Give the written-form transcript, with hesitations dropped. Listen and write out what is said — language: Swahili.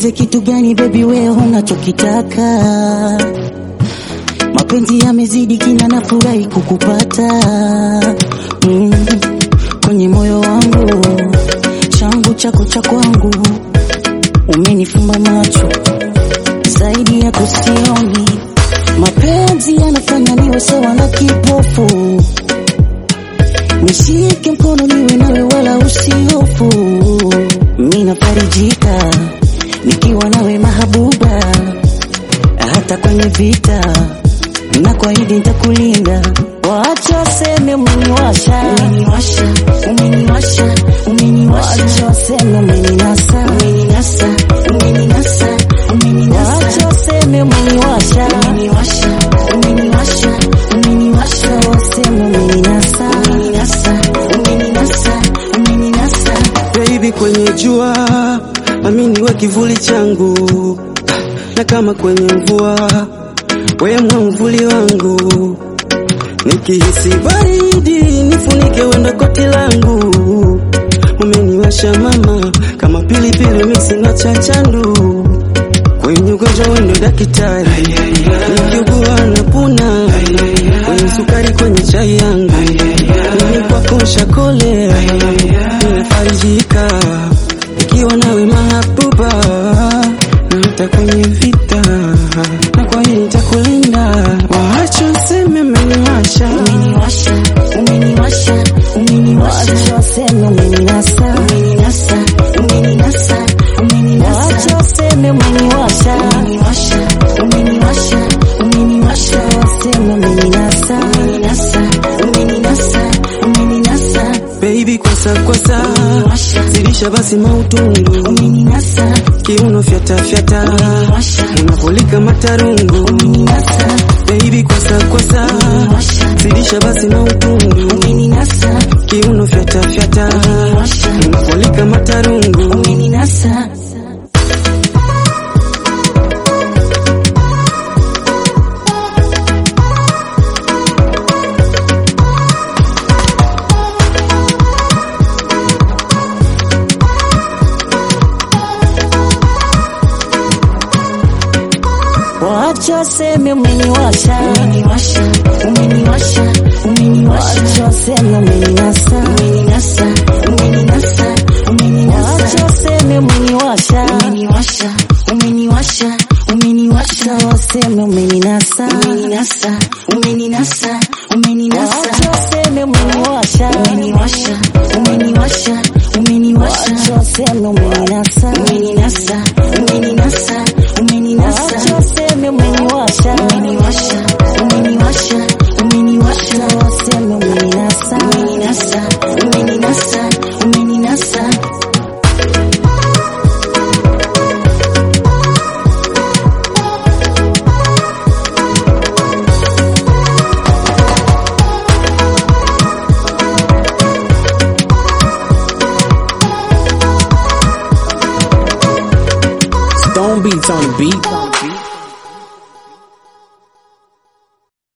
Nikuulize kitu gani baby wewe unachokitaka? Mapenzi yamezidi kina nafurahi kukupata. Kwenye moyo wangu, changu chako cha kwangu. Umenifumba macho, zaidi ya kusioni. Mapenzi yanafanya niwe sawa na kipofu. Nishike mkono niwe nawe wala usihofu. Mimi nafarijika nikiwa nawe mahabuba. Hata kwenye vita nakuahidi nitakulinda. Waacha waseme umeniwasha, umeniwasha, umeniwasha, umeniwasha. Waacha waseme umeninasa, umeninasa, umeninasa, umeninasa. Waacha waseme umeniwasha, umeniwasha, umeniwasha, umeniwasha. Waseme umeninasa, umeninasa, umeninasa, umeninasa. Baby kwenye jua, amini we kivuli changu. Na kama kwenye mvua, wewe mwamvuli wangu. Nikihisi baridi, nifunike wendo koti langu. Umeniwasha mama, kama pilipili mimi sina chachandu. Kwenye ugonjwa wendo daktari, nikiugua napona. Kwenye sukari kwenye chai yangu, mimi kwako shakole. Ninafarijika ikiwa nawe mahabuba. Hata kwenye vita na kwa hili nitakulinda. Waacha waseme umeniwasha, umeniwasha, umeniwasha, umeniwasha. Waacha waseme umeninasa, umeninasa, umeninasa, umeninasa. Waacha waseme umeniwasha, umeniwasha, umeniwasha, umeniwasha. Waseme umeninasa, umeninasa, umeninasa, umeninasa. Baby kwasa zilisha basi mautundu. Umeninasa, kiuno fyata fyata, unapolika matarungu. umeninasa, Baby kwasa zilisha basi mautundu. umeninasa, kiuno fyata fyata, unapolika matarungu. umeninasa. Waacha waseme umeniwasha, umeniwasha, umeniwasha, umeniwasha. Waacha waseme umeninasa, umeninasa, umeninasa, umeninasa. Waacha waseme umeniwasha, umeniwasha, umeniwasha, umeniwasha. Waseme umeninasa, umeninasa, umeninasa, umeninasa. Waacha waseme umeniwasha, umeniwasha, umeniwasha, umeniwasha. Waacha waseme umeninasa, umeninasa, umeninasa, umeninasa. Waacha waseme umeniwasha, umeniwasha, umeniwasha, umeniwasha. Waseme umeninasa, umeninasa, umeninasa, umeninasa. Stone Beats on the beat.